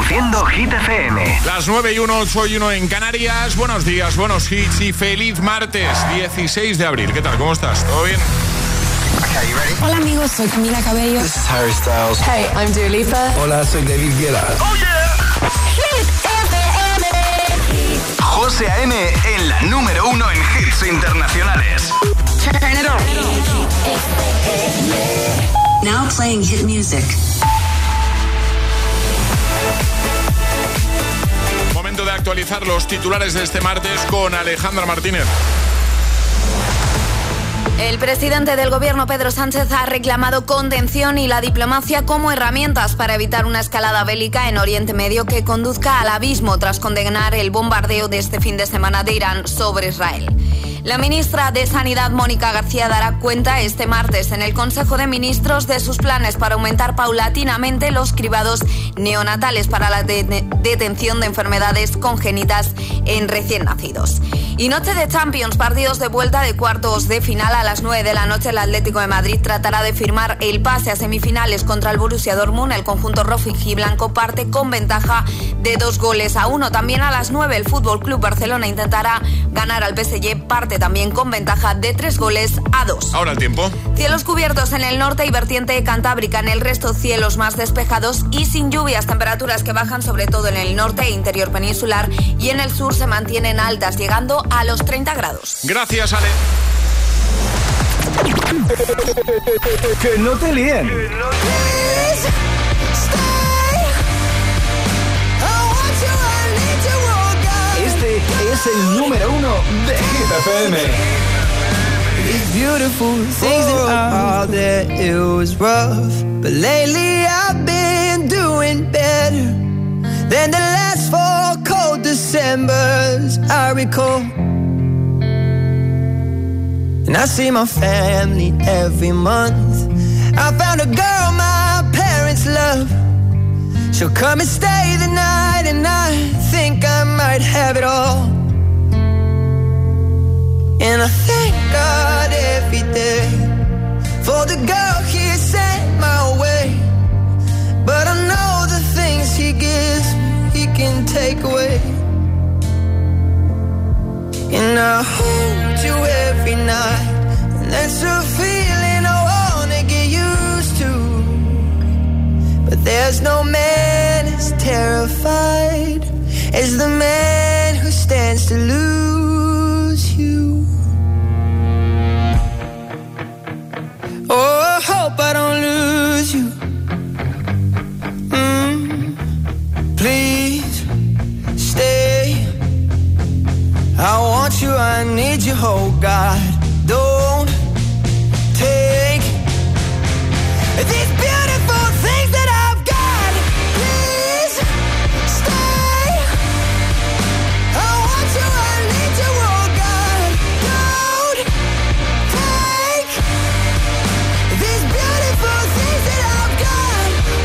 Haciendo Hit FM. Las 9:01, soy 1 en Canarias. Buenos días, buenos hits y feliz martes 16 de abril. ¿Qué tal? ¿Cómo estás? ¿Todo bien? Okay, you ready? Hola amigos, soy Camila Cabello. This is Harry Styles. Hey, I'm Dua Lipa. Hola, soy David Guetta. ¡Oh, yeah! Hit FM. José A.M. en la número 1 en hits internacionales. Turn it on. Now playing hit music. Momento de actualizar los titulares de este martes con Alejandra Martínez. El presidente del gobierno, Pedro Sánchez, ha reclamado contención y la diplomacia como herramientas para evitar una escalada bélica en Oriente Medio que conduzca al abismo tras condenar el bombardeo de este fin de semana de Irán sobre Israel. La ministra de Sanidad, Mónica García, dará cuenta este martes en el Consejo de Ministros de sus planes para aumentar paulatinamente los cribados neonatales para la detención de enfermedades congénitas en recién nacidos. Y noche de Champions, partidos de vuelta de cuartos de final a las 9 de la noche. El Atlético de Madrid tratará de firmar el pase a semifinales contra el Borussia Dortmund. El conjunto rojiblanco parte con ventaja de 2-1. También a las 9 el Fútbol Club Barcelona intentará ganar al PSG, parte también con ventaja de 3-2. Ahora el tiempo. Cielos cubiertos en el norte y vertiente cantábrica. En el resto cielos más despejados y sin lluvias. Temperaturas que bajan sobre todo en el norte e interior peninsular, y en el sur se mantienen altas, llegando a los 30 grados. Gracias, Ale. Que no te líen. Este es el número 1 de Hit FM. It's beautiful things that are there. It was rough, but lately I've been doing better than the last 4 cold Decembers I recall. And I see my family every month. I found a girl my parents love. She'll come and stay the night, and I think I might have it all. And I thank God every day for the girl He sent my way. But I know the things He gives me, He can take away. And I hold you every night, and that's a feeling I wanna get used to. But there's no man as terrified as the man who stands to lose you. Oh, I hope I don't lose you. Please stay. I want you, I need you, oh God. Don't take these beautiful things that I've got. Please stay. I want you, I need you, oh God. Don't take these beautiful things that I've got.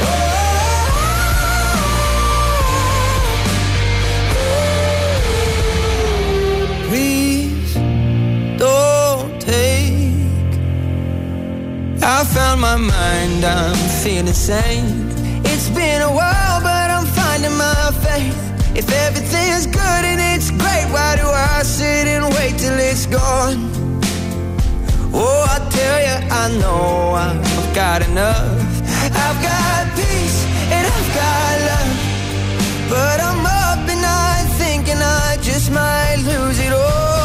Please don't take. I found my mind, I'm feeling sane. It's been a while, but I'm finding my faith. If everything's good and it's great, why do I sit and wait till it's gone? Oh, I tell you, I know I've got enough. I've got peace and I've got love, but I'm up and I'm thinking I just might lose it all.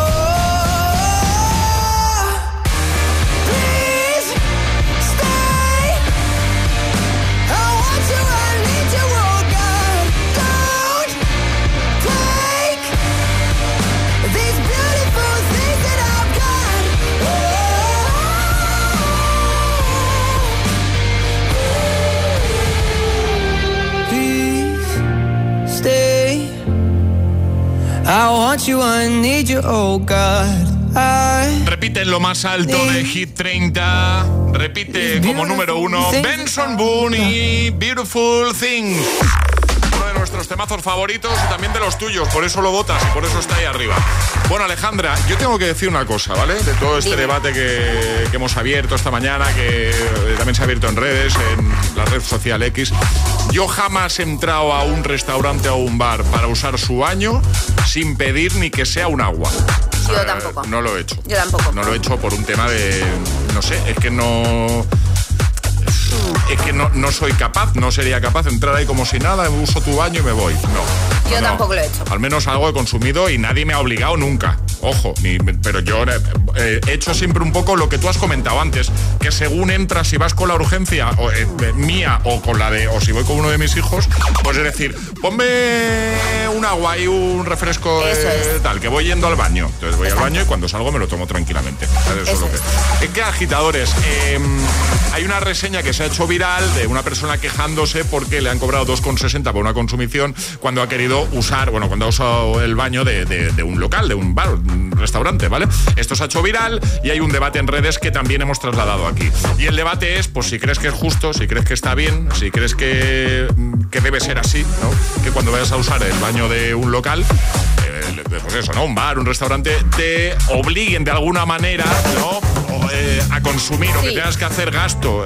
I want you, I need you, oh God. Repite en lo más alto de Hit 30. Repite como número 1 Benson Boone y Beautiful Things. Uno de nuestros temazos favoritos y también de los tuyos. Por eso lo votas y por eso está ahí arriba. Bueno, Alejandra, yo tengo que decir una cosa, ¿vale? De todo este debate que hemos abierto esta mañana, que también se ha abierto en redes, en la red social X. Yo jamás he entrado a un restaurante o a un bar para usar su baño sin pedir ni que sea un agua. Yo tampoco. No lo he hecho. Yo tampoco. No lo he hecho por un tema de... No sé, es que no soy capaz, no sería capaz de entrar ahí como si nada, uso tu baño y me voy. No. Yo tampoco lo he hecho. Al menos algo he consumido y nadie me ha obligado nunca. Ojo, pero yo he hecho siempre un poco lo que tú has comentado antes, que según entras, si vas con la urgencia mía o con la de, o si voy con uno de mis hijos, pues es decir, ponme un agua y un refresco tal, que voy yendo al baño. Entonces voy al baño y cuando salgo me lo tomo tranquilamente. Es que agitadores, hay una reseña que se ha hecho viral de una persona quejándose porque le han cobrado 2,60 por una consumición cuando ha querido usar, cuando ha usado el baño de un local, de un bar, un restaurante, ¿vale? Esto se ha hecho viral y hay un debate en redes que también hemos trasladado aquí. Y el debate es, pues si crees que es justo, si crees que está bien, si crees que debe ser así, ¿no? Que cuando vayas a usar el baño de un local, pues eso, ¿no? Un bar, un restaurante, te obliguen de alguna manera, ¿no? A consumir o que tengas que hacer gasto.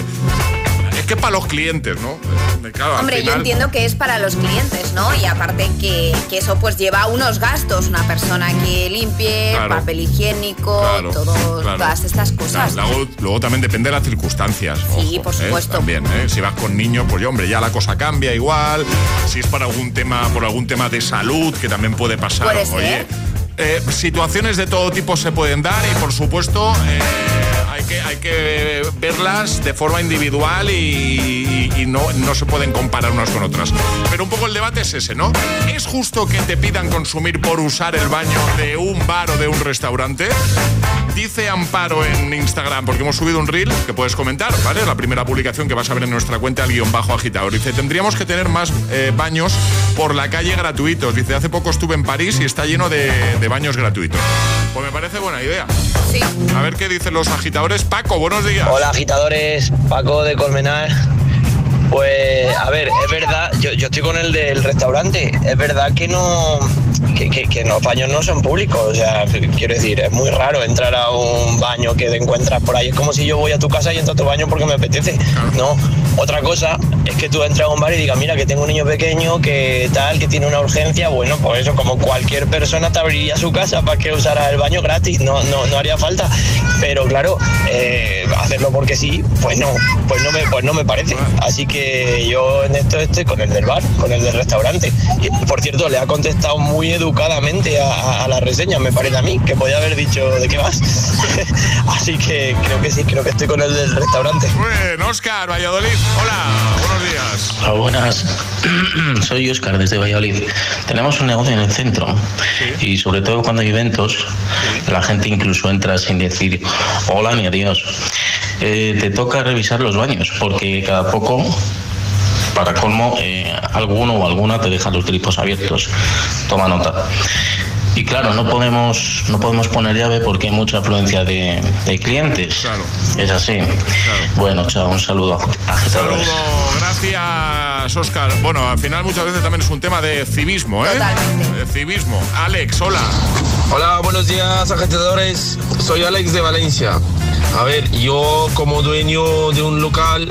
Es que para los clientes, ¿no? Claro, hombre, final... yo entiendo que es para los clientes, ¿no? Y aparte que eso pues lleva unos gastos, una persona que limpie, papel higiénico, todas estas cosas. Claro, luego también depende de las circunstancias. Sí, por supuesto. También, si vas con niños, pues hombre, ya la cosa cambia igual. Si es por algún tema de salud, que también puede pasar. Puede ser. Situaciones de todo tipo se pueden dar y por supuesto hay que verlas de forma individual y no se pueden comparar unas con otras. Pero un poco el debate es ese, ¿no? ¿Es justo que te pidan consumir por usar el baño de un bar o de un restaurante? Dice Amparo en Instagram, porque hemos subido un reel que puedes comentar, ¿vale? La primera publicación que vas a ver en nuestra cuenta, _agitador. Dice, tendríamos que tener más baños por la calle gratuitos. Dice, hace poco estuve en París y está lleno de baños gratuitos. Pues me parece buena idea. Sí. A ver qué dicen los agitadores. Paco, buenos días. Hola, agitadores. Paco de Colmenar. Pues, a ver, es verdad, yo estoy con el del restaurante. Es verdad que que los baños no son públicos. O sea, quiero decir, es muy raro entrar a un baño que te encuentras por ahí. Es como si yo voy a tu casa y entro a tu baño porque me apetece. No. Otra cosa es que tú entras a un bar y digas, mira, que tengo un niño pequeño, que tal, que tiene una urgencia. Bueno, pues eso, como cualquier persona te abriría su casa para que usara el baño gratis. No haría falta. Pero claro, hacerlo porque sí, pues no me parece. Así que yo en esto estoy con el del bar, con el del restaurante. Y, por cierto, le ha contestado muy educadamente a la reseña, me parece a mí, que podía haber dicho de qué vas. Así que creo que sí, creo que estoy con el del restaurante. Bueno, Óscar, Valladolid. Hola, buenos días. Hola, buenas. Soy Óscar desde Valladolid. Tenemos un negocio en el centro y sobre todo cuando hay eventos, la gente incluso entra sin decir hola ni adiós. Te toca revisar los baños porque cada poco, para colmo, alguno o alguna te deja los grifos abiertos. Toma nota. Y claro, no podemos poner llave porque hay mucha afluencia de clientes. Claro. Es así. Claro. Bueno, chao, un saludo. Agitadores. Saludo, gracias, Óscar. Bueno, al final muchas veces también es un tema de civismo, ¿eh? Totalmente. De civismo. Alex, hola. Hola, buenos días, agitadores. Soy Alex de Valencia. A ver, yo como dueño de un local,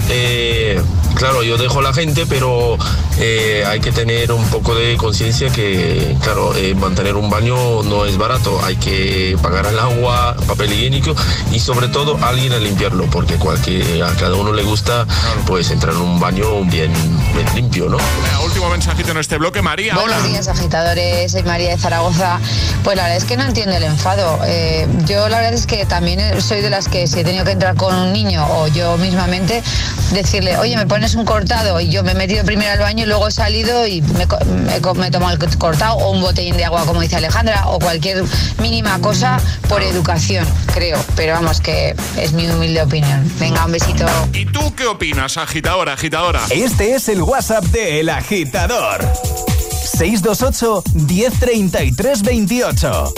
claro, yo dejo a la gente, pero hay que tener un poco de conciencia que, claro, mantener un baño no es barato. Hay que pagar el agua, papel higiénico y sobre todo alguien a limpiarlo, porque a cada uno le gusta, pues, entrar en un baño bien limpio, ¿no? Último mensajito en este bloque, María. Buenos días, agitadores. Soy María de Zaragoza. Pues la verdad es que no entiendo el enfado. Yo la verdad es que también soy de las que si he tenido que entrar con un niño o yo mismamente, decirle, oye, me pones un cortado, y yo me he metido primero al baño y luego he salido y me he tomado el cortado, o un botellín de agua, como dice Alejandra, o cualquier mínima cosa por educación, creo. Pero vamos, que es mi humilde opinión. Venga, un besito. ¿Y tú qué opinas, agitadora? Este es el WhatsApp de El Agitador. 628 1033 28.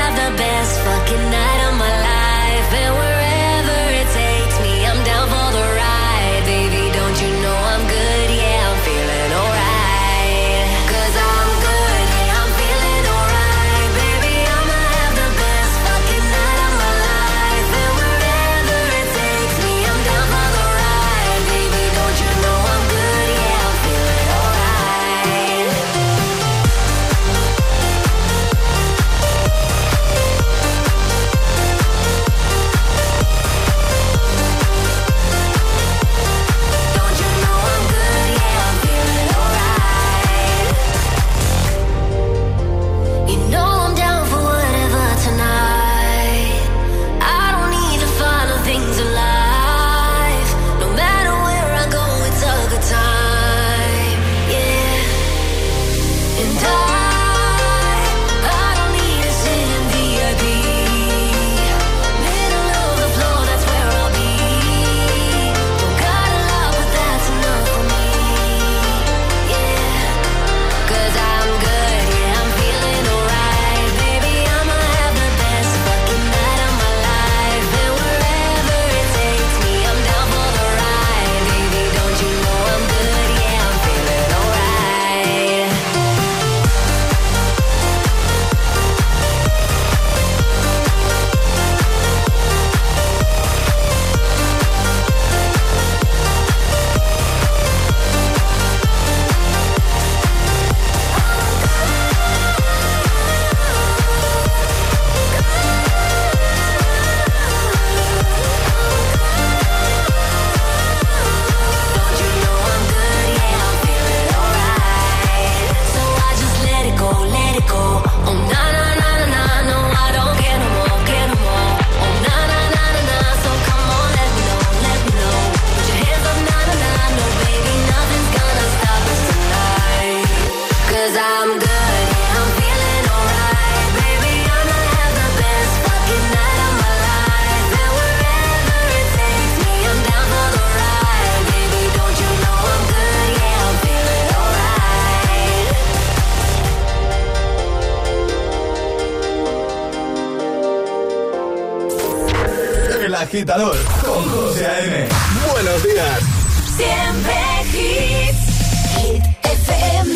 Fucking night of my life, and wherever it takes me, I'm down for the Agitador con José A.M. Buenos días. Siempre hits. Hit FM.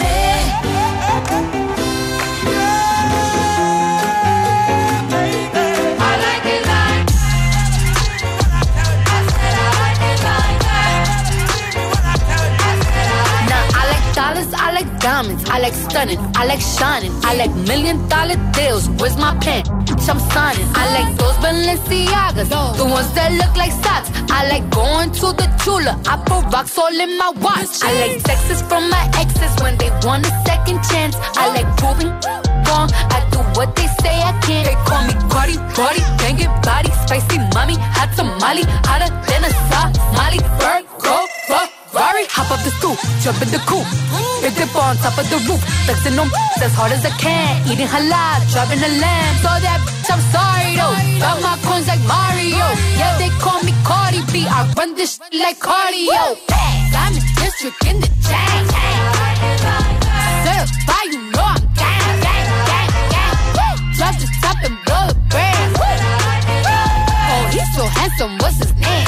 I like diamonds, I like stunning, I like shining, I like $1 million deals. Where's my pen? I'm signing. I like those Balenciagas, the ones that look like socks. I like going to the Tula, I put rocks all in my watch. I like texts from my exes when they want a second chance. I like proving wrong, I do what they say I can't. They call me Cardi, Cardi, banging body, spicy mommy, hot tamale, hotter than a Somali. Virgo, Ferrari, hop up the stoop, jump in the coupe, hit dip on top of the roof, flexing them as hard as I can, eating halal, driving a lamb. So that bitch, I'm sorry though, got my coins like Mario. Yeah, they call me Cardi B, I run this shit like cardio. I'm in district in the chain. Certified, you know I'm gang, gang, gang, gang. Drop the top and blow the brand. Oh, he's so handsome, what's his name?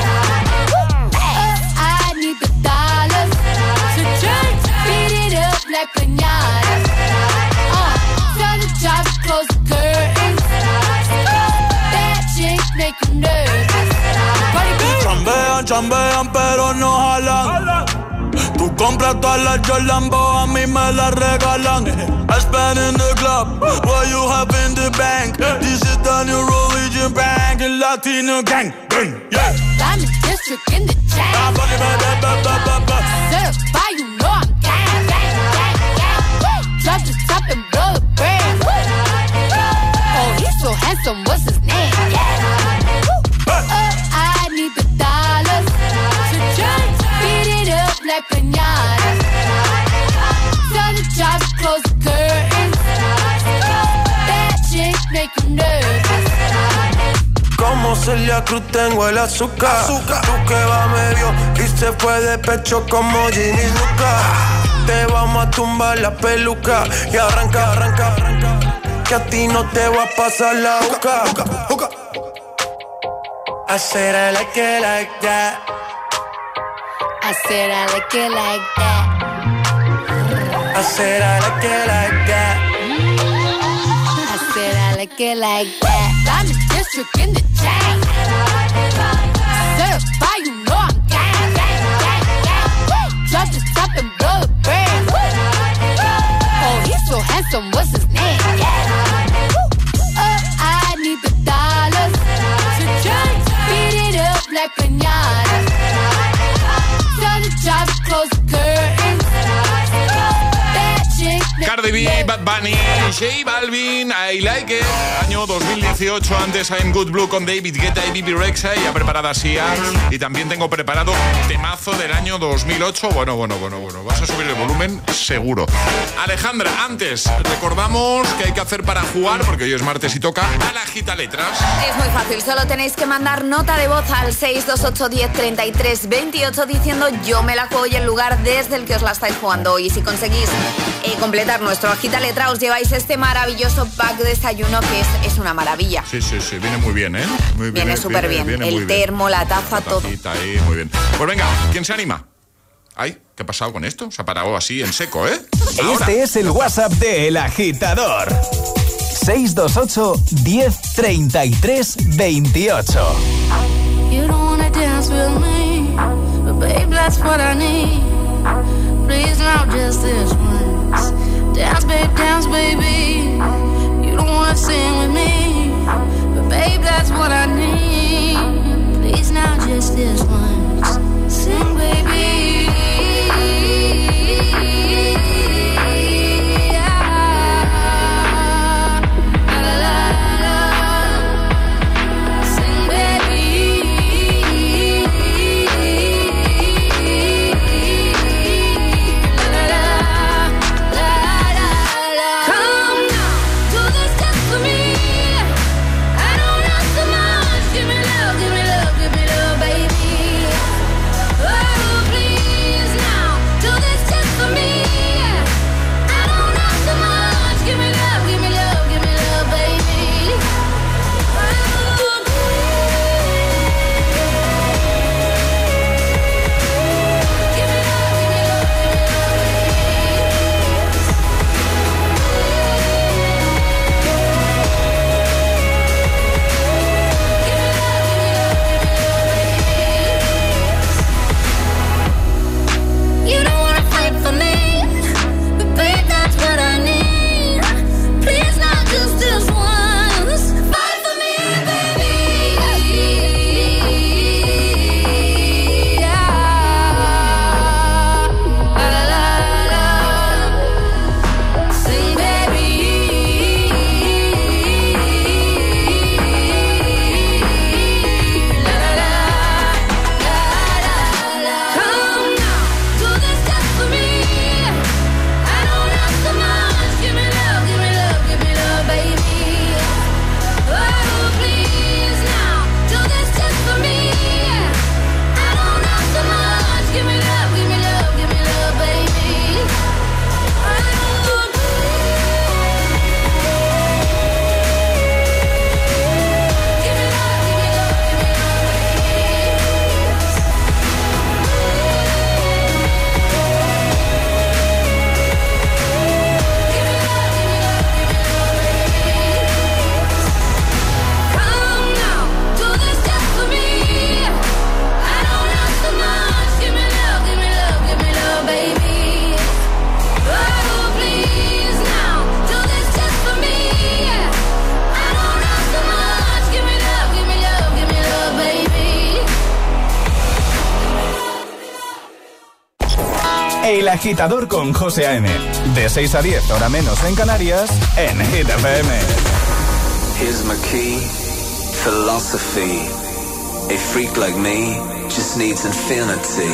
Like piñata. Tell the jobs, close the curtains. Bad chicks make you nervous. Chambean, chambean, pero no jalan. Tú compras todas las Jolambo, a mí me las regalan. I spend in the club, what you have in the bank. This is the new religion bank, and Latino gang, gang, yeah. I'm in district in the chain. Certified, you know I'm gang, gang, gang, gang. Drop the top and blow the brand. Oh, he's so handsome, what's his name? I need the dollars to just beat it up like piñata. Tell the jobs, close the curtains. Bad chicks make you nervous. Como Celia Cruz tengo el azúcar. Tú que va medio y se fue de pecho como Ginny Luca. Te vamos a tumbar la peluca y arranca, arranca, arranca. Que a ti no te va a pasar la boca. I said I like it like that. I said I like it like that. I said I like it like that. I said I like it like that. I'm in district in the chain. Certified, you know I'm gang, gang, gang, gang. Drop the top and blow the brand. Oh, he's so handsome, what's his name? I need the dollars to just beat it up like piñata. Tell the jobs, close the curtains. Cardi B, Bad Bunny, J Balvin, I Like It. Año 2018, antes I'm Good Blue con David Guetta y Bibi Rexha. Ya preparada Sia. Y también tengo preparado temazo del año 2008. Bueno. Vas a subir el volumen seguro. Alejandra, antes recordamos qué hay que hacer para jugar, porque hoy es martes y toca a la Agita Letras. Es muy fácil, solo tenéis que mandar nota de voz al 628 10 33 28 diciendo yo me la juego y el lugar desde el que os la estáis jugando hoy. Y si conseguís completar nuestro Agita Letra, os lleváis este maravilloso pack de desayuno que es una maravilla. Sí, viene muy bien, ¿eh? Viene súper bien. El termo, la taza, todo. Ahí, muy bien. Pues venga, ¿quién se anima? Ay, ¿qué ha pasado con esto? Se ha parado así en seco, ¿eh? Este es el WhatsApp de El Agitador. 628 10 33 28. You don't wanna dance with me, but babe, that's what I need. Please now just this once. Dance, baby. You don't wanna sing with me, but babe, that's what I need. Please now just this once. Sing, baby. Baby El Agitador con José A.M. De 6 a 10, hora menos en Canarias, en Hit FM. Here's my key, philosophy. A freak like me just needs infinity.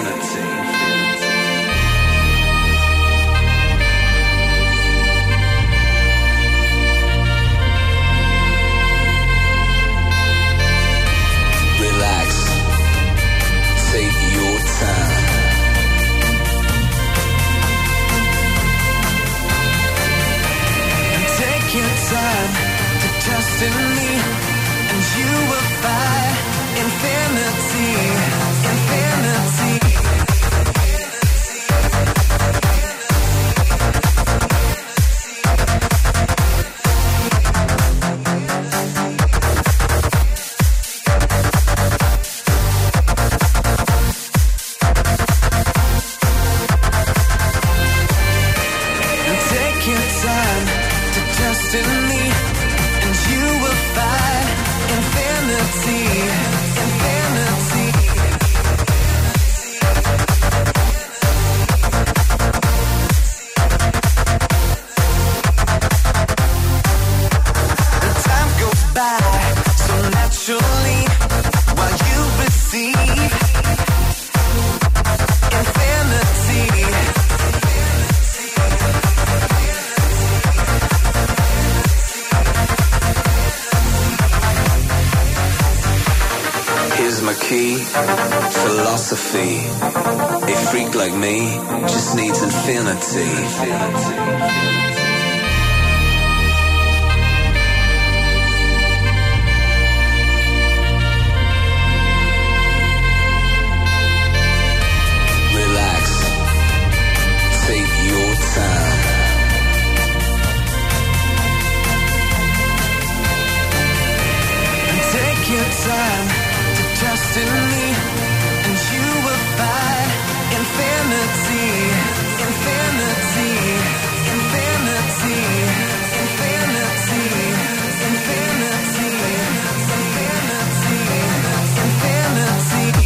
Relax, take your time. Take your time to trust in me, and you will find infinity, infinity. Take your time to trust in me, and you will find infinity, infinity. The time goes by so naturally while you receive infinity. Here's my key, philosophy. A freak like me just needs infinity. Relax, take your time. Take your time. Trust in me, and you will find infinity, infinity, infinity, infinity, infinity, infinity,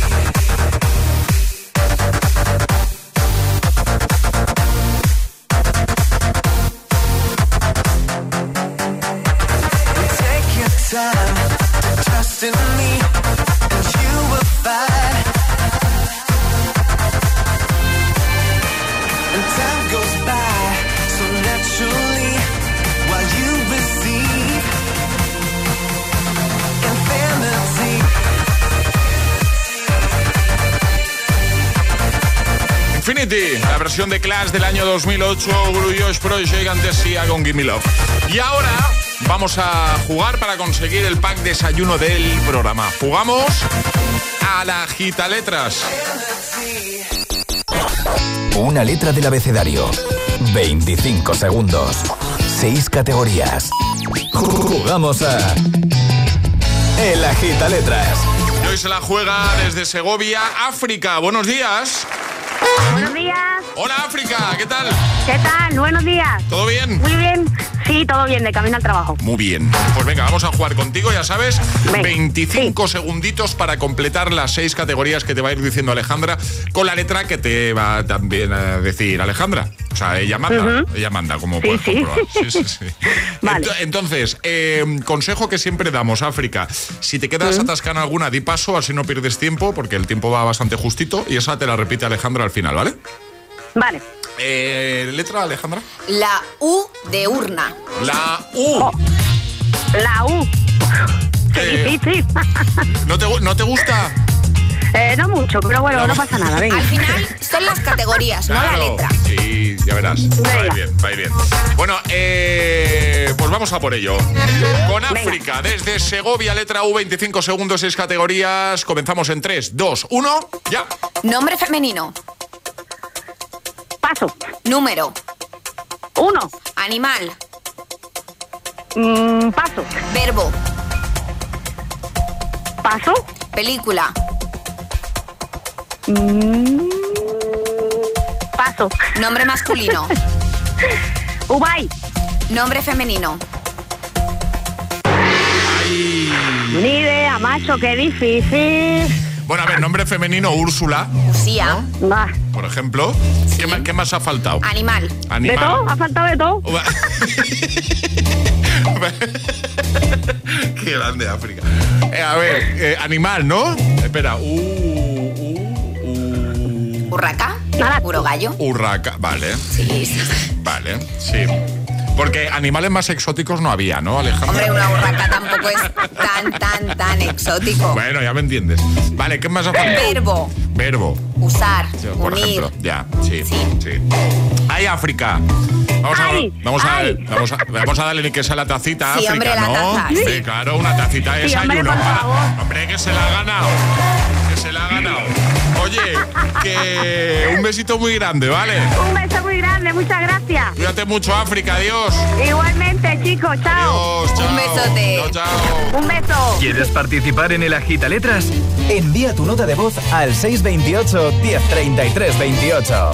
infinity. Take your time to trust in me. And time goes by so naturally while you receive infinity. Infinity, la versión de Clash del año 2008, Blue Josh Project, antes Sia con Gimme Love. Y ahora vamos a jugar para conseguir el pack desayuno del programa. Jugamos a la Agitaletras. Una letra del abecedario. 25 segundos. 6 categorías. Jugamos a El Agitaletras. Y hoy se la juega desde Segovia, África. Buenos días. Buenos días. Hola, África, ¿qué tal? ¿Qué tal? Buenos días. ¿Todo bien? Muy bien. Sí, todo bien, de camino al trabajo. Muy bien. Pues venga, vamos a jugar contigo, ya sabes. 25 segunditos para completar las 6 categorías que te va a ir diciendo Alejandra, con la letra que te va también a decir Alejandra. O sea, ella manda, como puedes comprobar. Sí. Vale. Entonces, consejo que siempre damos, África. Si te quedas atascada en alguna, di paso, así no pierdes tiempo, porque el tiempo va bastante justito, y esa te la repite Alejandra al final, ¿vale? Vale. ¿Letra, Alejandra? La U de urna. La U. Oh, la U. Sí. ¿No te gusta? No mucho, pero bueno, no pasa nada. Venga. Al final son las categorías, claro, no la letra. Sí, ya verás. Va bien. Bueno, pues vamos a por ello. Con África, desde Segovia, letra U, 25 segundos, 6 categorías. Comenzamos en 3, 2, 1, ya. Nombre femenino. Paso. Número. 1. Animal. Paso. Verbo. Paso. Película. Paso. Nombre masculino. Ubay. Nombre femenino. Ni idea, macho, qué difícil. Bueno, a ver, nombre femenino, Úrsula. Usía. Va. Por ejemplo. Sí. ¿Qué más ha faltado? Animal. ¿De todo? ¿Ha faltado de todo? Qué grande África. A ver, animal, ¿no? Espera. Urraca. Urogallo. Urraca, vale. Sí. Vale, sí. Porque animales más exóticos no había, ¿no, Alejandra? Hombre, una urraca tampoco es tan exótico. Bueno, ya me entiendes. Vale, ¿qué más ha faltado? Verbo. Usar. Por unir. ejemplo. Ya, sí. ¡Ay, África! Vamos a darle ni que sea la tacita a sí, África, hombre, ¿no? La taza. Sí, claro, una tacita de desayuno. Hombre, por favor. Hombre, que se la ha ganado. Oye, que un besito muy grande, ¿vale? Un beso muy grande, muchas gracias. Cuídate mucho, África, adiós. Igualmente, chicos, chao. Adiós, chao. Un besote. Chao. Un beso. ¿Quieres participar en el Agita Letras? Envía tu nota de voz al 628 1033 28.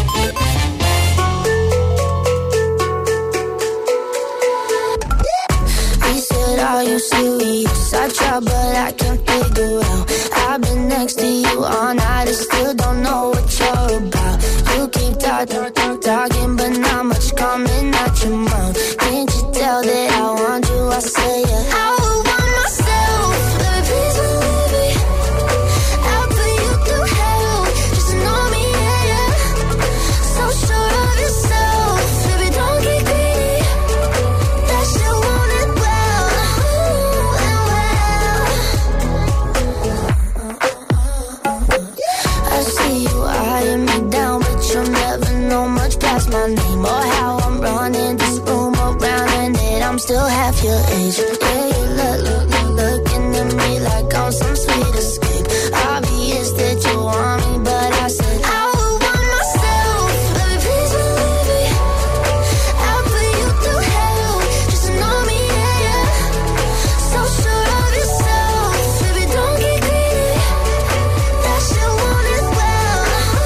Are you serious? I try, but I can't figure out. I've been next to you all night, I still don't know what you're about. You keep talking, but not much coming out your mouth. Can't you tell that I want you? I say I would want myself, baby, please believe me. I'll put you through hell, just to know me, yeah. So sure of yourself, baby, don't get greedy. That shit want it well. I see you eyeing me down, but you'll never know much past my name or how I'm running this room around, and that I'm still half your age. Yeah, you looking at me like I'm some sweet escape. Obvious that you want me, but I said I would want myself, baby, please believe me. I'll put you through hell, just to know me, yeah. So sure of yourself, baby, don't get greedy. That shit want it well.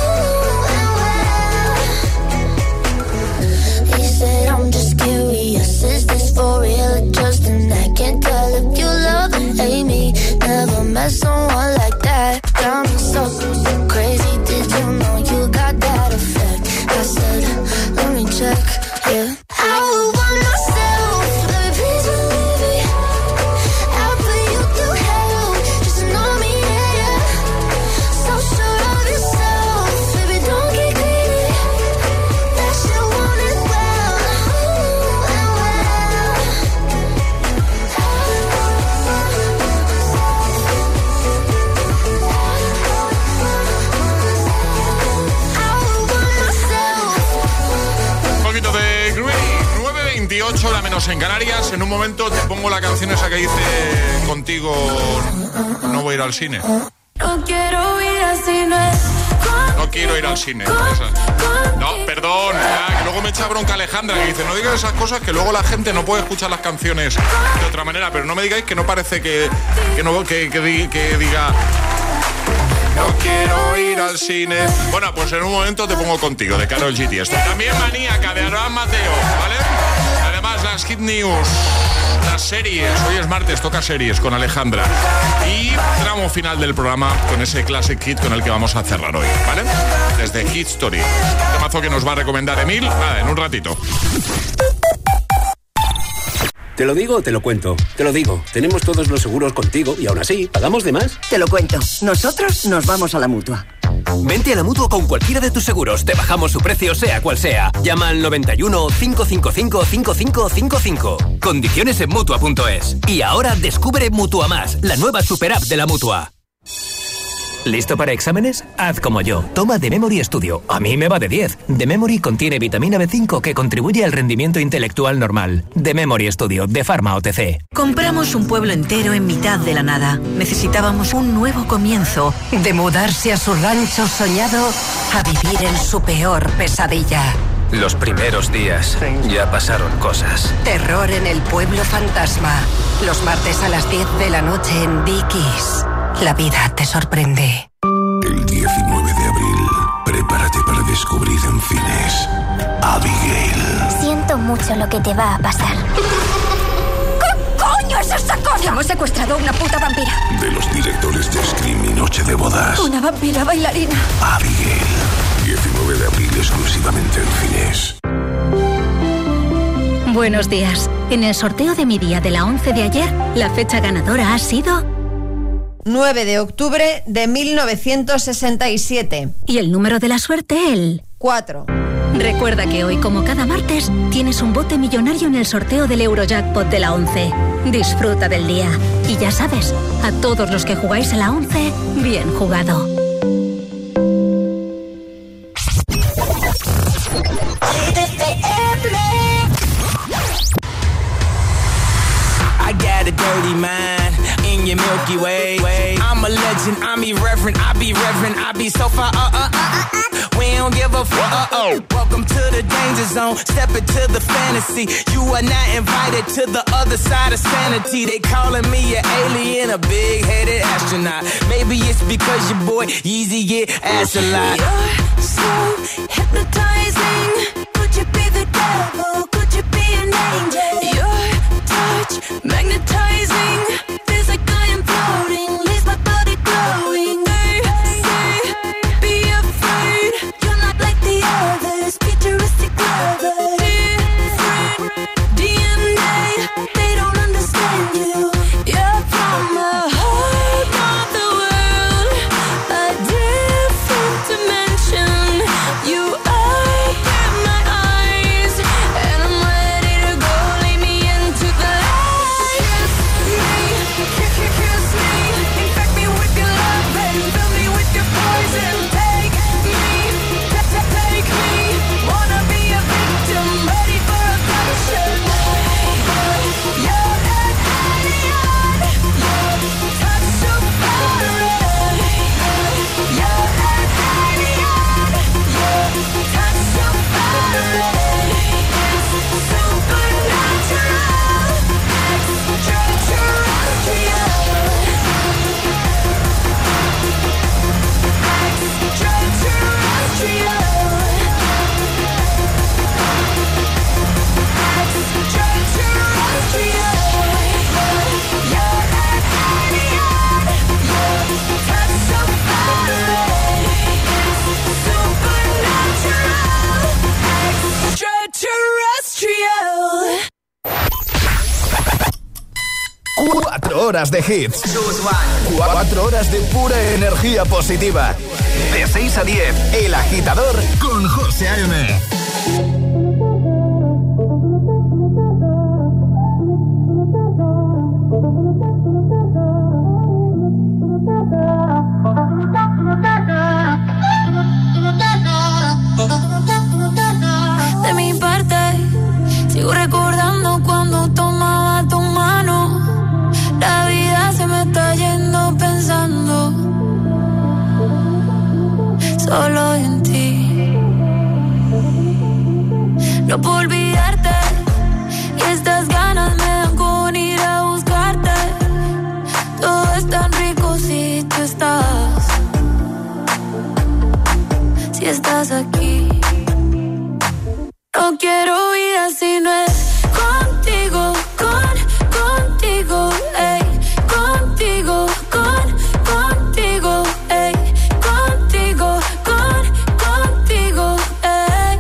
He said I'm just curious, is this for real or just an act? Can't tell if you love or hate me. Never met someone like that. Got me so crazy, did you know you got that effect? I said, let me check, yeah. I would want myself, baby, please believe me. I'll put you through hell, just to know me, yeah. So sure of yourself, baby, don't get greedy. That shit want it well. Un poquito de Green. 9:28, hora menos en Canarias. En un momento te pongo la canción esa que dice contigo, no voy a ir al cine. No quiero ir al cine. No quiero ir al cine. Esa. No, perdón. Ya, que luego me echa bronca Alejandra, que dice, no digas esas cosas, que luego la gente no puede escuchar las canciones de otra manera. Pero no me digáis que no parece que diga... No quiero ir al cine. Bueno, pues en un momento te pongo contigo, de Karol G. Esto. También Maníaca, de Abraham Mateo, ¿vale? Además, las Hit News, las series. Hoy es martes, toca series con Alejandra. Y tramo final del programa con ese Classic Hit con el que vamos a cerrar hoy, ¿vale? Desde Hit Story. Temazo que nos va a recomendar Emil, en un ratito. ¿Te lo digo o te lo cuento? Te lo digo. Tenemos todos los seguros contigo y aún así, ¿pagamos de más? Te lo cuento. Nosotros nos vamos a la Mutua. Vente a la Mutua con cualquiera de tus seguros. Te bajamos su precio, sea cual sea. Llama al 91 555 5555. Condiciones en Mutua.es. Y ahora descubre Mutua Más, la nueva super app de la Mutua. ¿Listo para exámenes? Haz como yo. Toma The Memory Studio. A mí me va de 10. The Memory contiene vitamina B5 que contribuye al rendimiento intelectual normal. The Memory Studio, de Pharma OTC. Compramos un pueblo entero en mitad de la nada. Necesitábamos un nuevo comienzo. De mudarse a su rancho soñado a vivir en su peor pesadilla. Los primeros días ya pasaron cosas. Terror en el pueblo fantasma. Los martes a las 10 de la noche en Dickies. La vida te sorprende. El 19 de abril, prepárate para descubrir en cines Abigail. Siento mucho lo que te va a pasar. ¿Qué coño es esa cosa? Hemos secuestrado a una puta vampira. De los directores de Scream y Noche de Bodas. Una vampira bailarina. Abigail. 19 de abril exclusivamente en cines. Buenos días. En el sorteo de mi día de la 11 de ayer, la fecha ganadora ha sido 9 de octubre de 1967. Y el número de la suerte, el 4. Recuerda que hoy, como cada martes, tienes un bote millonario en el sorteo del Eurojackpot de la 11. Disfruta del día. Y ya sabes, a todos los que jugáis a la 11, bien jugado. I got a dirty mind in your Milky Way. I'm a legend, I'm irreverent, I be reverent, I be so far, we don't give a fuck, Welcome to the danger zone, step into the fantasy. You are not invited to the other side of sanity. They calling me an alien, a big-headed astronaut. Maybe it's because your boy Yeezy get asked a lot. You're so hypnotizing. Could you be the devil? Could you be an angel? Your touch magnetizing. Feels like I am floating. Leaves my body glowing. They say, be afraid. You're not like the others. Futuristic lovers. Different DNA. They don't understand you. You're from the heart of the world. A different dimension. You open my eyes, and I'm ready to go. Lead me into the light. Kiss me, kiss me, infect me with your love and fill me with your poison. Take me, take me. Wanna be a victim, ready for abduction. You're an alien. Your touch so foreign. You're an alien. Your touch so foreign. It's supernatural, extraterrestrial. Extraterrestrial. 4 horas de hits. 4 horas de pura energía positiva. De 6 a 10, El Agitador con José A.M. De mi parte, sigo recordando cuando tomaba tu mano. La vida se me está yendo pensando solo en ti. No puedo olvidarte y estas ganas me dan con ir a buscarte. Todo es tan rico si tú estás, si estás aquí. No quiero vida si no es contigo, contigo, ey, contigo, contigo, ey, contigo, contigo, ey.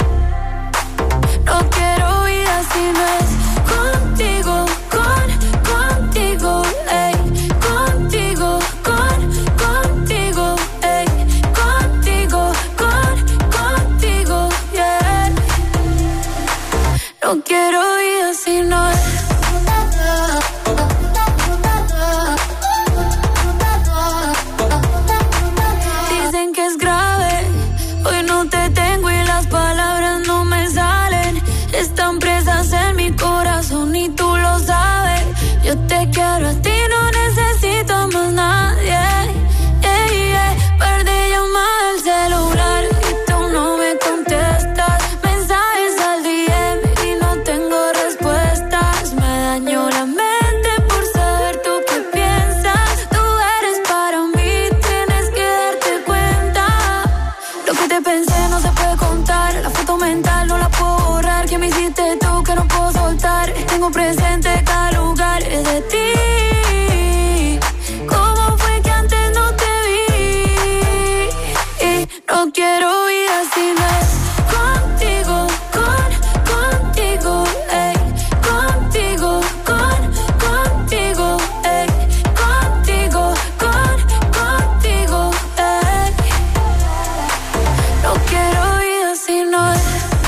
No quiero vida si no es contigo, contigo, ey, contigo, contigo, ey, contigo, contigo, yeah. No quiero vida si no es. Dicen que es grave, hoy no te tengo y las palabras no me salen. Están presas en mi corazón y tú lo sabes. Yo te quiero a ti, no necesito más nadie. Perdí llamada al celular y tú no me contestas. Mensajes al DM y no tengo respuestas. Me dañó la mente por saber tú qué piensas. Tú eres para mí, tienes que darte cuenta. Lo que te pensé no se puede contar. La foto mental no la puedo borrar. ¿Qué me hiciste tú que no puedo soltar? Tengo presente cada lugar. de ti. ¿Cómo fue que antes no te vi? Y no quiero vida sin él. Contigo, contigo, ey. Contigo, contigo, ey. Contigo, contigo, ey. No quiero vida sin él.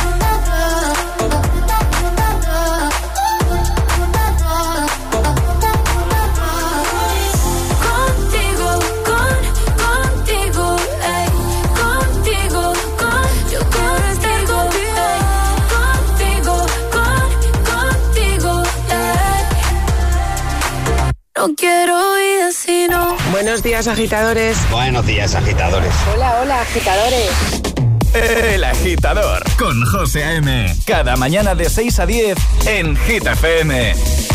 No quiero vida si no. Buenos días, agitadores. Buenos días, agitadores. Hola, agitadores. El Agitador con José A.M. Cada mañana de 6 a 10 en Hit FM.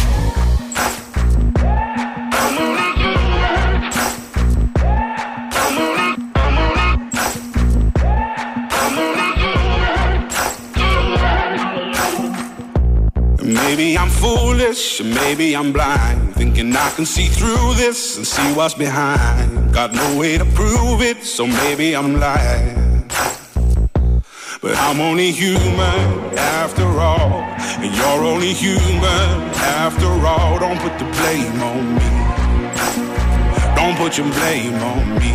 Maybe I'm foolish, maybe I'm blind, thinking I can see through this and see what's behind. Got no way to prove it, so maybe I'm lying. But I'm only human after all, and you're only human after all. Don't put the blame on me. Don't put your blame on me.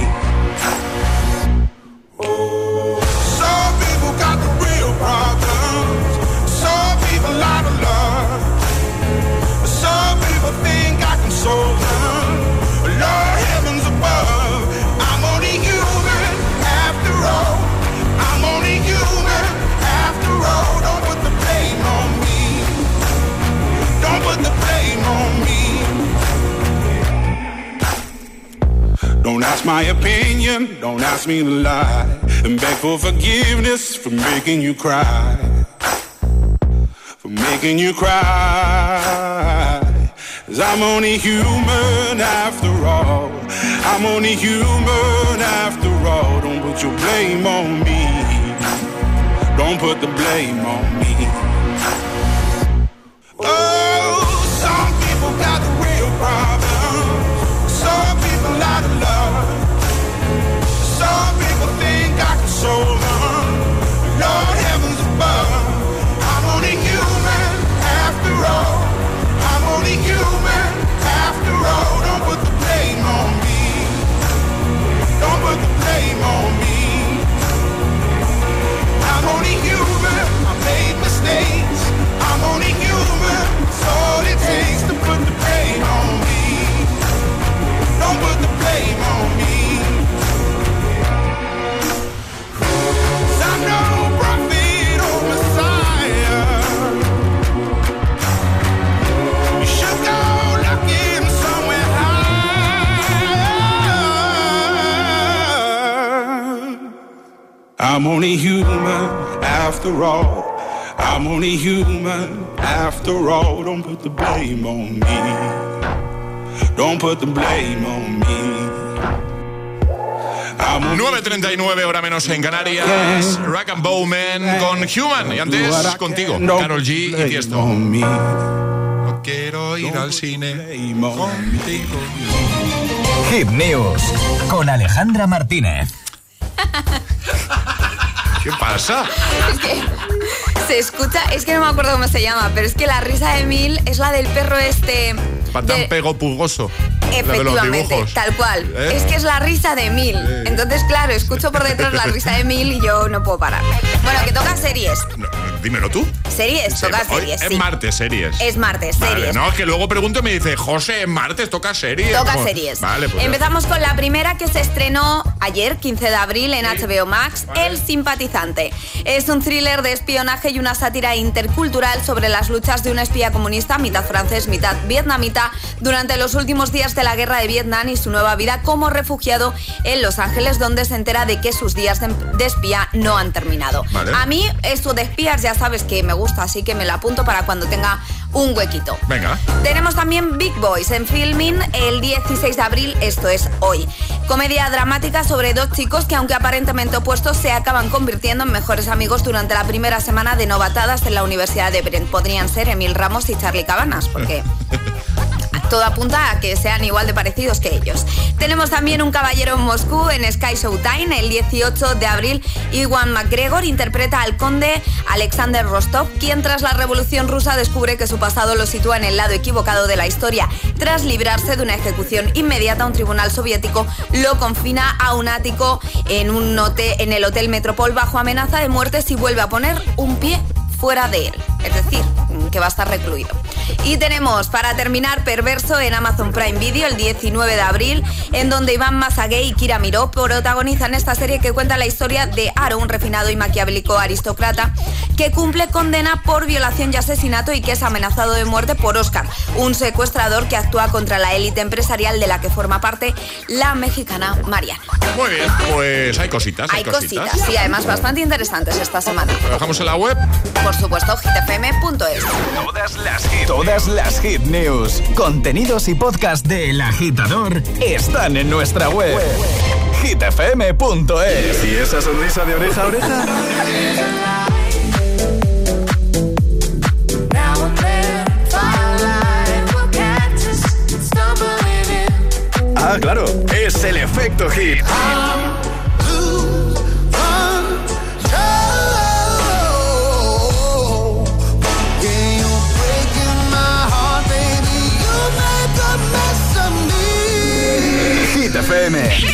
Some people got the real problems. Some people out of love. Some people think I can solve them. Lord, heavens above, I'm only human after all. I'm only human after all. Don't put the blame on me. Don't put the blame on me. Don't ask my opinion, don't ask me to lie, and beg for forgiveness for making you cry. For making you cry. 'Cause I'm only human after all. I'm only human after all. Don't put your blame on me. Don't put the blame on me. Oh, some people got the real problems. Some people out of love. Some people think I can solve them. Lord, heavens above, I'm only human after all. I'm only human after all. Don't put the blame on me. Don't put the blame on me. I'm only human. I made mistakes. I'm only human. It's all it takes to put the blame on me. Don't put the blame on me. 'Cause I'm no prophet or Messiah. You should go looking somewhere higher. I'm only human after all. I'm only human after all. Don't put the blame on me. Don't put the blame on me. 9:39, hora menos en Canarias. Rack and Bowman con Human. Y antes, contigo, Karol G y Tiesto. No quiero ir al cine contigo. Hit News con Alejandra Martínez. ¿Qué pasa? Es que se escucha, es que no me acuerdo cómo se llama, pero es que la risa de Emil es la del perro este. Patán pego pugoso. Efectivamente, tal cual. Es que es la risa de Emil. Entonces, claro, escucho por detrás la risa de Emil y yo no puedo parar. Bueno, que toca series. No, dímelo tú. Series, toca series, sí. Es martes, series. Es martes, series. Vale, no, que luego pregunto y me dice, José, es martes, toca series. Toca series. Vale, pues empezamos con la primera que se estrenó ayer, 15 de abril, en HBO Max, vale. El Simpatizante. Es un thriller de espionaje y una sátira intercultural sobre las luchas de un espía comunista, mitad francés, mitad vietnamita, durante los últimos días de la guerra de Vietnam y su nueva vida como refugiado en Los Ángeles, donde se entera de que sus días de espía no han terminado. Vale. A mí, esto de espías ya sabes que me gusta, así que me la apunto para cuando tenga un huequito. Venga. Tenemos también Big Boys en Filmin el 16 de abril, esto es hoy. Comedia dramática sobre dos chicos que, aunque aparentemente opuestos, se acaban convirtiendo en mejores amigos durante la primera semana de novatadas en la Universidad de Brent. Podrían ser Emil Ramos y Charlie Cabanas, porque todo apunta a que sean igual de parecidos que ellos. Tenemos también un caballero en Moscú en Sky Showtime el 18 de abril. Iwan McGregor interpreta al conde Alexander Rostov, quien tras la Revolución Rusa descubre que su pasado lo sitúa en el lado equivocado de la historia. Tras librarse de una ejecución inmediata, un tribunal soviético lo confina a un ático en el Hotel Metropol bajo amenaza de muerte si vuelve a poner un pie fuera de él, es decir, que va a estar recluido. Y tenemos, para terminar, Perverso en Amazon Prime Video el 19 de abril, en donde Iván Masagué y Kira Miró protagonizan esta serie que cuenta la historia de Aro, un refinado y maquiavélico aristócrata que cumple condena por violación y asesinato y que es amenazado de muerte por Oscar, un secuestrador que actúa contra la élite empresarial de la que forma parte la mexicana Mariana. Muy bien, pues hay cositas. Hay cositas, sí, además bastante interesantes esta semana. ¿Lo dejamos en la web? Por supuesto, hitfm.es. Todas las hit news, contenidos y podcast de El Agitador están en nuestra web. hitfm.es. ¿Y esa sonrisa de oreja a oreja? Ah, claro, es el efecto hit. Hit FM.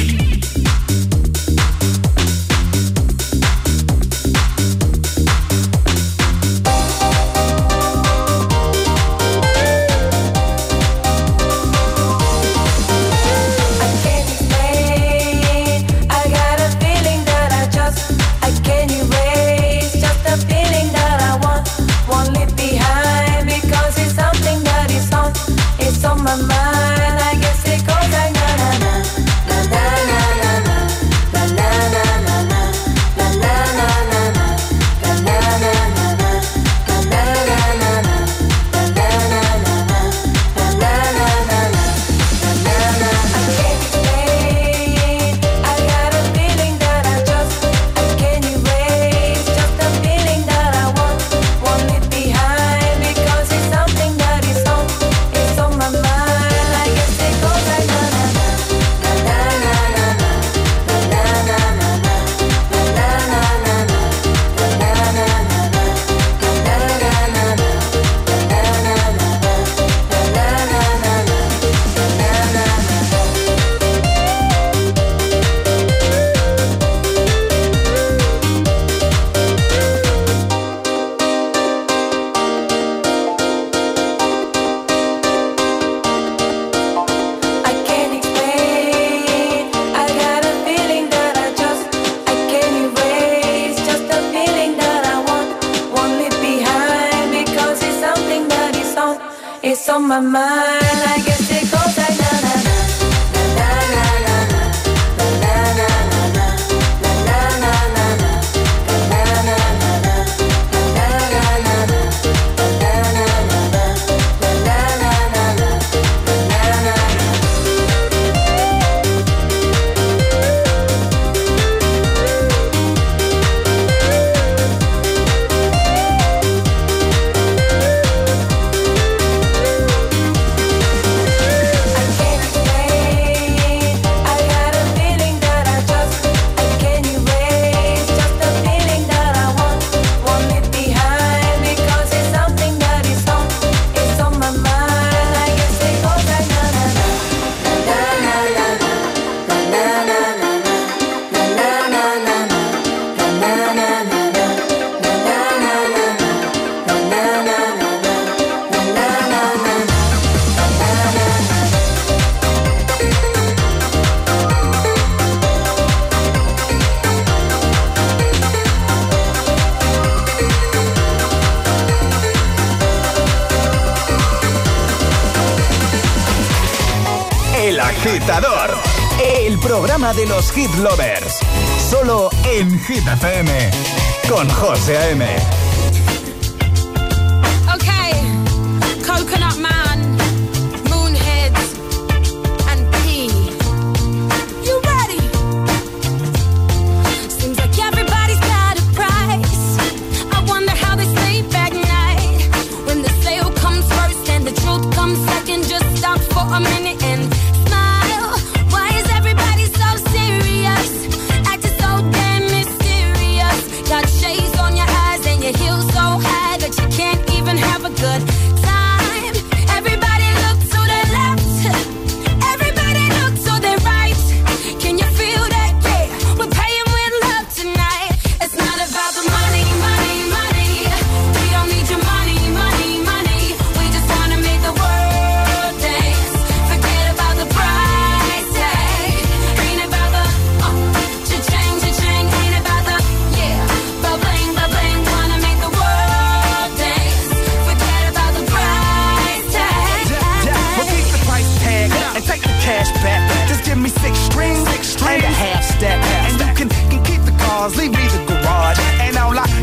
Agitador, el programa de los hit lovers, solo en Hit FM, con José A.M. Okay, Coconut Man, Moonheads and P. You ready? Seems like everybody's got a price. I wonder how they sleep at night when the sale comes first and the truth comes second. Just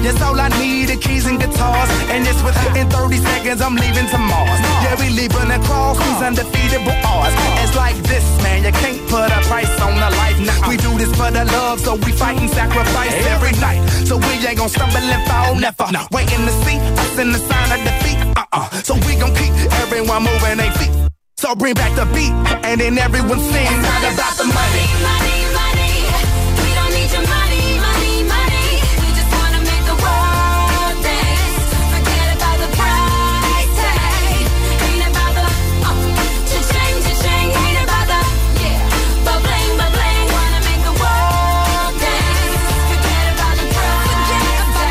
It's all I need, the keys and guitars. And just within 30 seconds, I'm leaving to Mars. Yeah, we leaving across these undefeatable odds. It's like this, man, you can't put a price on a life. Nah, we do this for the love, so we fight and sacrifice every night. So we ain't gon' stumble and fall, never. Waiting to see us in the sign of defeat. So we gon' keep everyone moving their feet. So bring back the beat, and then everyone sings. It's not about the money. Money, money. We don't need your money, money, money. We just wanna make the world dance. Forget about the price tag. Ain't about the cha-ching, cha-ching. Ain't about the ba-bling, ba-bling. Wanna make the world dance. Forget about the price tag.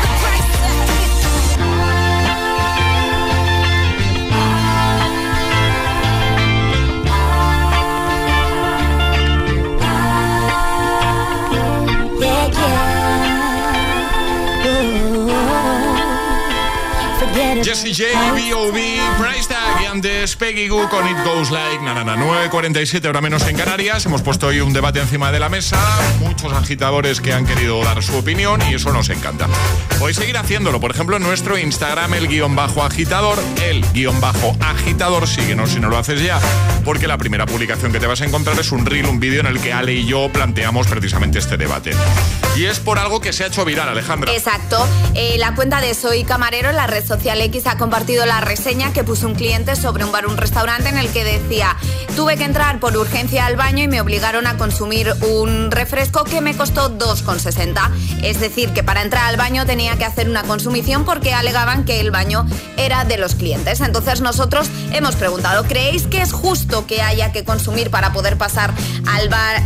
Jessie J, B.O.B, Price Tag y antes Peggy Goo con It Goes Like na, na, na. 9:47, hora menos en Canarias. Hemos puesto hoy un debate encima de la mesa. Muchos agitadores que han querido dar su opinión y eso nos encanta. Podéis seguir haciéndolo, por ejemplo, en nuestro Instagram, _agitador, _agitador. Síguenos si no lo haces ya, porque la primera publicación que te vas a encontrar es un reel, un vídeo en el que Ale y yo planteamos precisamente este debate. Y es por algo que se ha hecho viral, Alejandra. Exacto. La cuenta de Soy Camarero en la red social X ha compartido la reseña que puso un cliente sobre un bar, un restaurante, en el que decía: tuve que entrar por urgencia al baño y me obligaron a consumir un refresco que me costó 2,60. Es decir, que para entrar al baño tenía que hacer una consumición porque alegaban que el baño era de los clientes. Entonces nosotros hemos preguntado: ¿creéis que es justo que haya que consumir para poder pasar al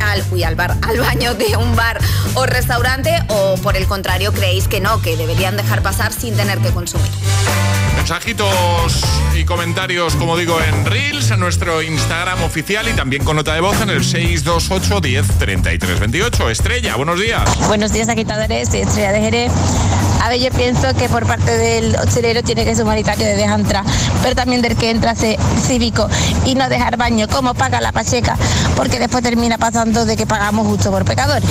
baño de un bar o restaurante? ¿O por el contrario creéis que no, que deberían dejar pasar sin tener que consumir? Mensajitos y comentarios, como digo, en Reels, en nuestro Instagram oficial, y también con nota de voz en el 628 10 33 28. Estrella, buenos días. Buenos días, agitadores. Soy Estrella de Jerez. A ver, yo pienso que por parte del hostelero tiene que ser humanitario de dejar entrar, pero también del que entra ser cívico y no dejar baño como paga la pacheca, porque después termina pasando de que pagamos justo por pecadores.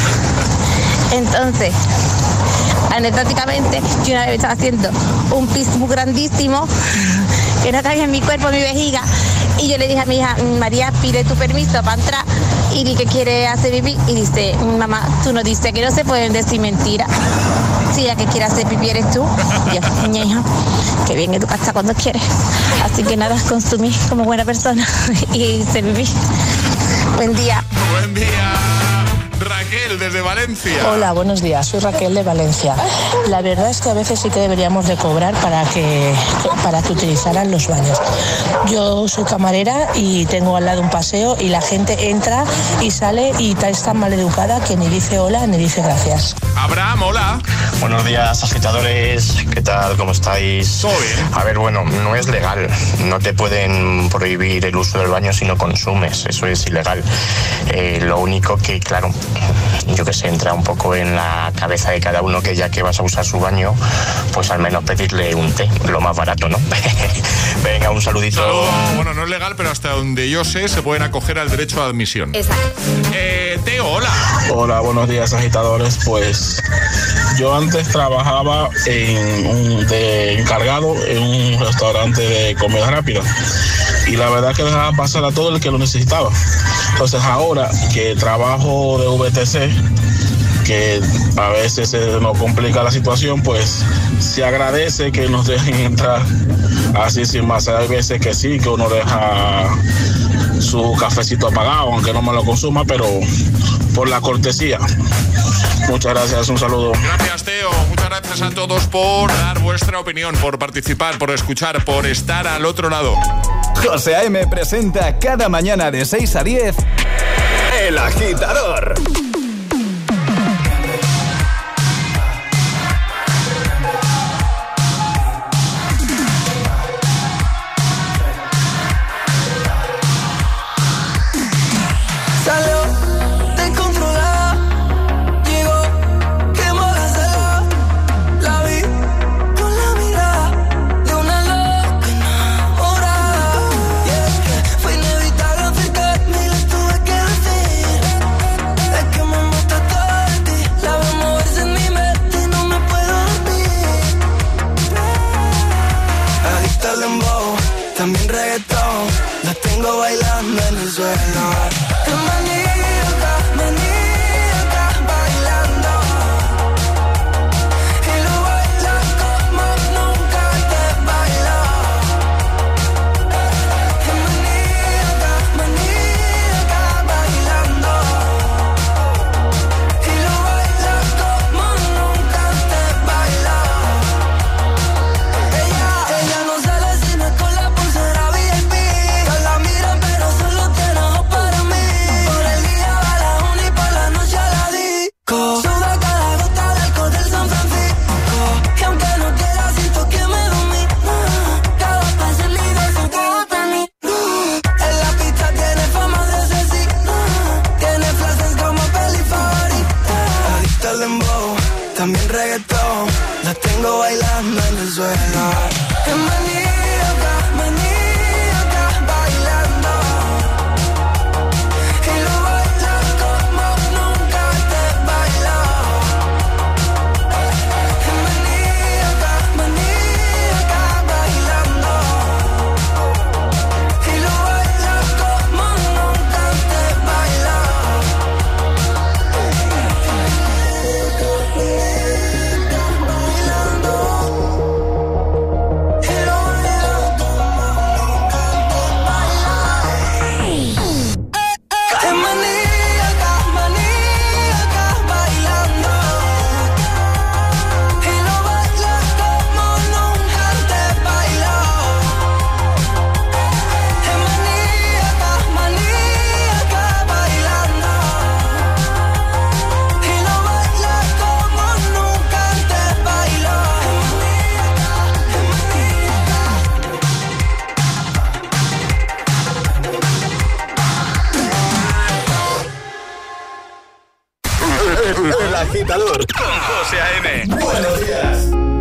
Entonces, anecdóticamente, yo una vez estaba haciendo un pis muy grandísimo que no cabía en mi cuerpo, en mi vejiga, y yo le dije a mi hija: María, pide tu permiso para entrar, y di que quiere hacer pipí, y dice: mamá, tú no dices que no se pueden decir mentiras. Si la que quiere hacer pipí eres tú. Y yo: mi hija, que bien educada cuando quieres. Así que nada, consumí como buena persona y hice pipí. Buen día. Buen día. Raquel, desde Valencia. Hola, buenos días. Soy Raquel de Valencia. La verdad es que a veces sí que deberíamos de cobrar para que utilizaran los baños. Yo soy camarera y tengo al lado un paseo y la gente entra y sale y es tan mal educada que ni dice hola ni dice gracias. Abraham, hola. Buenos días, agitadores. ¿Qué tal? ¿Cómo estáis? Todo bien. A ver, bueno, no es legal. No te pueden prohibir el uso del baño si no consumes. Eso es ilegal. Lo único que, claro, yo que sé, entra un poco en la cabeza de cada uno que ya que vas a usar su baño, pues al menos pedirle un té, lo más barato, ¿no? Venga, un saludito. Bueno, no es legal, pero hasta donde yo sé se pueden acoger al derecho a admisión. Exacto. Teo, hola. Hola, buenos días, agitadores. Pues yo antes trabajaba de encargado en un restaurante de comida rápida y la verdad que dejaba pasar a todo el que lo necesitaba. Entonces ahora que trabajo de VTC, que a veces se nos complica la situación, pues se agradece que nos dejen entrar así sin más. Hay veces que sí, que uno deja su cafecito apagado, aunque no me lo consuma, pero por la cortesía. Muchas gracias, un saludo. Gracias, Teo. Muchas gracias a todos por dar vuestra opinión, por participar, por escuchar, por estar al otro lado. José A.M. presenta cada mañana de 6 a 10 El Agitador. Fue inevitable acercarme y le tuve que decir: es que tengo bailando en el suelo. Es maníaca, maníaca, bailando. Y lo baila como nunca te bailó. Es maníaca, maníaca, bailando. Y lo baila como nunca te bailó. Ella no sale si no es con la pulsera VIP. Todas la miran pero solo tiene ojos para mí. Por el día va a la una y por la noche a la disco. Suda cada gota del alcohol del San Francisco. Y aunque no quiera siento que me domina. Cada paso es líder sin que gusta ni. En la pista tiene fama de asesina. Tiene frases como peli favorita. Adicta al dembow, también reggaetón. La tengo bailando en el suelo. Es maníaca, maníaca, bailando. Y lo baila como nunca te bailó. Es maníaca, maníaca, bailando. Y lo baila como nunca te bailó. Es maníaca, maníaca, bailando. Y lo baila como nunca te bailó. Es maníaca, maníaca, bailando. Y lo baila como nunca te bailó. El agitador con José A.M. Buenos días.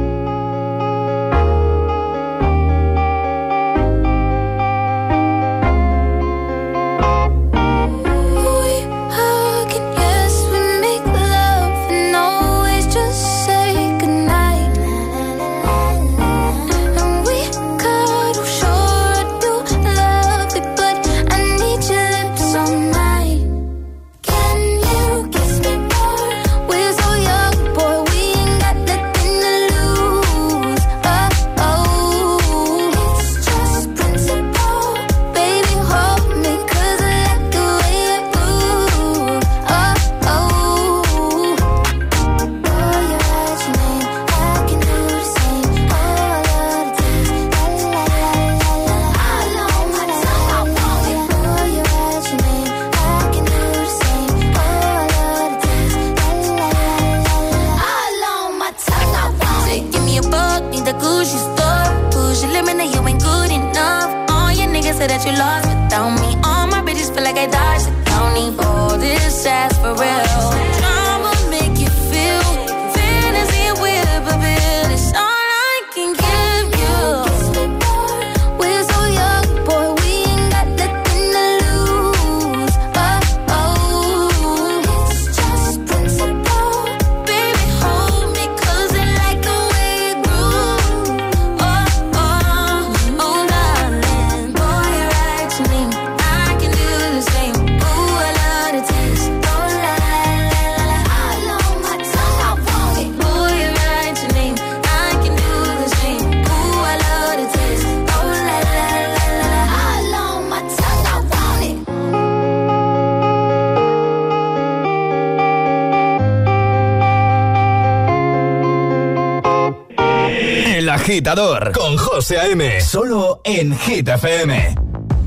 Agitador con José A.M. Solo en Hit FM.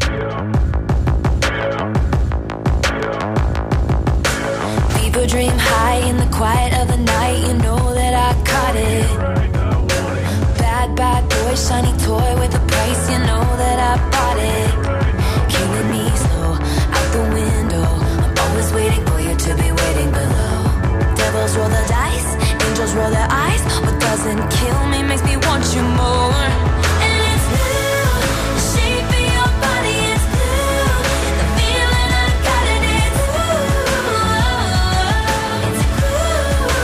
People dream high in the quiet of the night. You know that I caught it. Bad, bad boy, shiny toy with a price. You know that I bought it. Killing me slow, out the window. I'm always waiting for you to be waiting below. Devils roll the dice, angels roll their eyes. What doesn't kill me makes me want you more. And it's blue, the shape of your body is blue. The feeling I got it is blue. It's blue.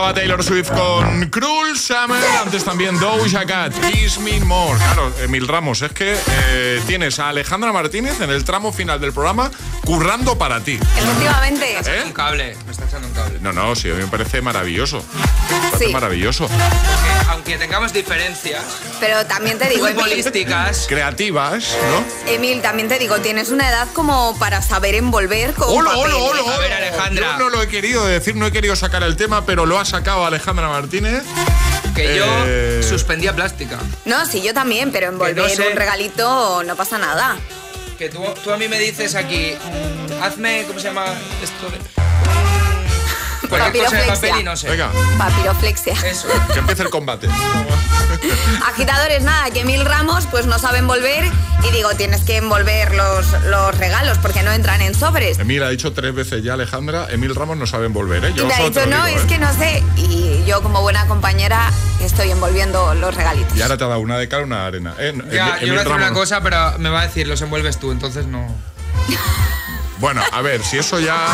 estaba Taylor Swift con Cruel Summer, antes también Doja Cat, Kiss Me More. Claro, Emil Ramos, es que tienes a Alejandra Martínez en el tramo final del programa currando para ti. Efectivamente. Un cable, me está echando un cable. No, sí, a mí me parece maravilloso. Me parece maravilloso. Porque, aunque tengamos diferencias, pero también te digo, futbolísticas, creativas, ¿no? Emil, también te digo, tienes una edad como para saber envolver con papel. A ver, Alejandra. Yo no lo he querido decir, no he querido sacar el tema, pero lo ha sacado Alejandra Martínez. Que yo suspendía plástica. No, sí, yo también, pero envolver un regalito no pasa nada. Que tú a mí me dices aquí, hazme, ¿cómo se llama esto? Cualquier cosa de papel y no sé. Venga. Papiroflexia. Eso. Que empiece el combate. Agitadores, nada, que Emil Ramos pues no sabe envolver y digo, tienes que envolver los regalos porque no entran en sobres. Emil ha dicho 3 veces ya, Alejandra, Emil Ramos no sabe envolver, ¿eh? Yo y me ha dicho, no, es que no sé. Y yo como buena compañera estoy envolviendo los regalitos. Y ahora te ha dado una de cal, una de arena. Ya, yo voy a decir una cosa, pero me va a decir, los envuelves tú, entonces no... Bueno, a ver, si eso ya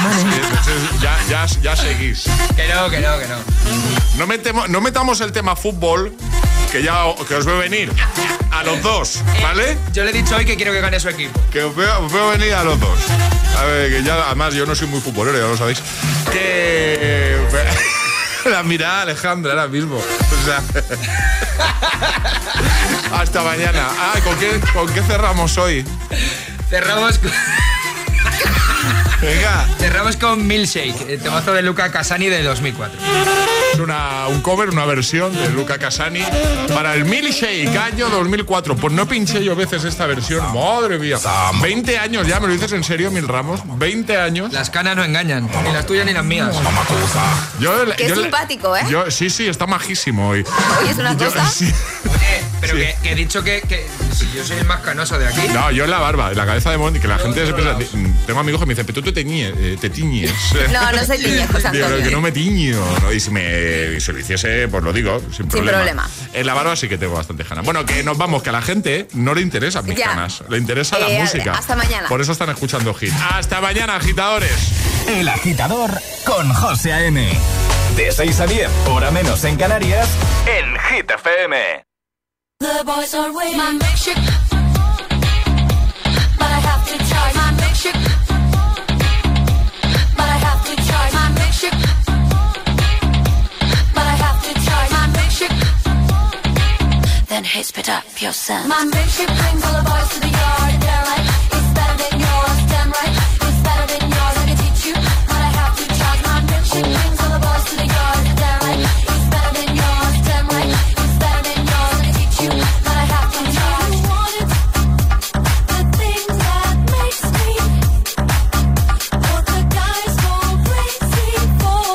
seguís. Que no. No metamos el tema fútbol, que os veo venir a los dos, ¿vale? Yo le he dicho hoy que quiero que gane su equipo. Que os veo venir a los dos. A ver, que ya, además yo no soy muy futbolero, ya lo sabéis. Que... La mirada Alejandra ahora mismo. O sea... Hasta mañana. ¿Con qué cerramos hoy? Cerramos con... Venga. Cerramos con Milkshake, el temazo de Luca Casani de 2004. Es un cover, una versión de Luca Casani para el Milkshake, año 2004. Pues no pinché yo veces esta versión, madre mía. 20 años ya, ¿me lo dices en serio, Emil Ramos? 20 años. Las canas no engañan, ni las tuyas ni las mías. Qué simpático, ¿eh? Sí, está majísimo hoy. Oye, es una cosa... Sí. Oye, pero sí. que he dicho que si yo soy el más canoso de aquí. No, yo en la barba, en la cabeza de Monty, que la gente se piensa... Tengo amigos que me dicen, pero tú te tiñes. No se tiñe, José Antonio. Que no me tiño. ¿No? Y si lo hiciese, pues lo digo, sin problema. En la barba sí que tengo bastante ganas. Bueno, que nos vamos, que a la gente no le interesan mis canas. Le interesa la música. Hasta mañana. Por eso están escuchando Hit. Hasta mañana, agitadores. El Agitador con José A.M. De 6 a 10, hora menos en Canarias, en Hit FM. The boys are waiting. My milkshake, but I have to charge. My milkshake, but I have to charge. My milkshake, but I have to charge. My milkshake, then hey, spit up your sense. My milkshake brings all the boys to the yard and they're like, it's better than yours, damn right. It's better than yours, I can teach you, but I have to charge. My milkshake brings all the boys to the yard and they're like, it's better than yours, damn right. It's better than yours, I can teach you, but I have to charge. You want it, the thing that makes me what the guys go crazy for.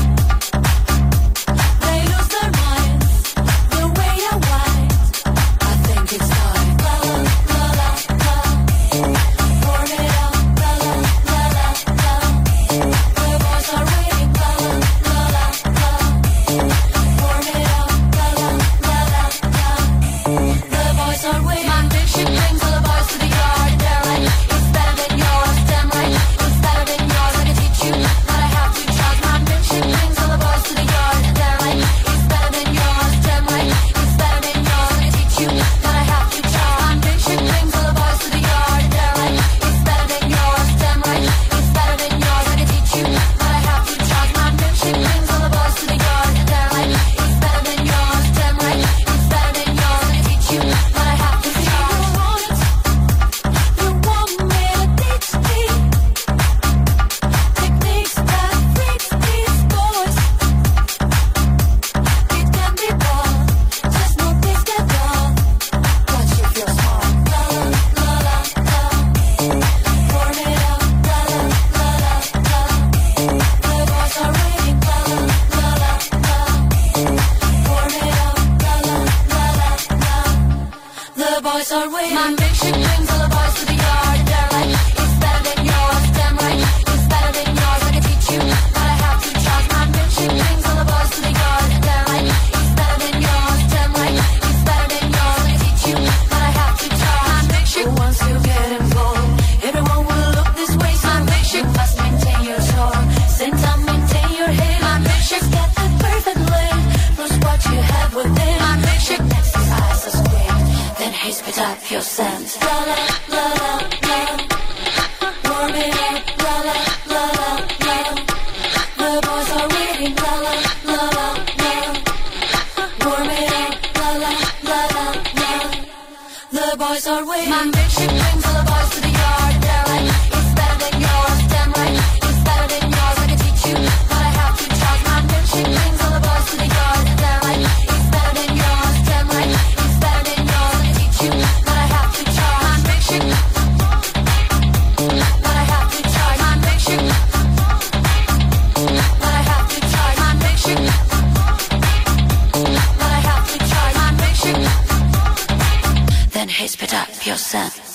They lose their minds the way I whine. I think it's time. La la la la la. Pour it out. La la la la la. The boys are waiting. La la la la la. Pour it out. La la la la la. The boys are waiting. My milkshake brings all the boys to the yard and they're like, it's better than yours, damn right. It's better than yours, I can teach you, but I have to charge. My milkshake brings all the boys to the yard and they're like, it's better than yours, damn right. It's better than yours, I can teach you, but I have to charge. My milkshake brings all the boys to the yard and they're like, it's better than yours, damn right. It's better than yours, I can teach you, but I have to charge. My milkshake brings all the boys to the yard and they're like, it's better than yours, damn right. It's better than yours, I can teach you, but I have to charge. You want me to teach me techniques that freaks these boys. It can be bold, just no things get done. Watch you feel smart. La la la la la. Pour it out. La la la la la. The boys are waiting. La la la la la. Pour it out. La la la la la. The boys are waiting. My milkshake brings all the boys to the yard and they're like, it's better than yours, damn right. It's better than yours, I can teach you, but I have to charge. My milkshake brings all the boys to the yard and they're like, it's better than yours, damn right. It's better than yours, I can teach you, but I have to charge. My milkshake, once you get involved, everyone will look this way. So my milkshake must maintain your soul, same time maintain your head. My milkshake get the up your sense. La la la la la. Warm it up. La la la la la. The boys are waiting. La la la la la. Warm it up. La la la la la. The boys are waiting. My milkshake brings all the boys to the yard. They're like, it's better than yours. Damn right, it's better than yours. I can teach you, but I have to charge. My milkshake brings all the boys to the yard. They're like, it's better than yours. Damn right, it's better than yours. I can teach you, but I have to charge. My milkshake, but I have to charge. My milkshake, but I have to charge. My milkshake, but I have to charge. My milkshake. Then hey, spit up your scent.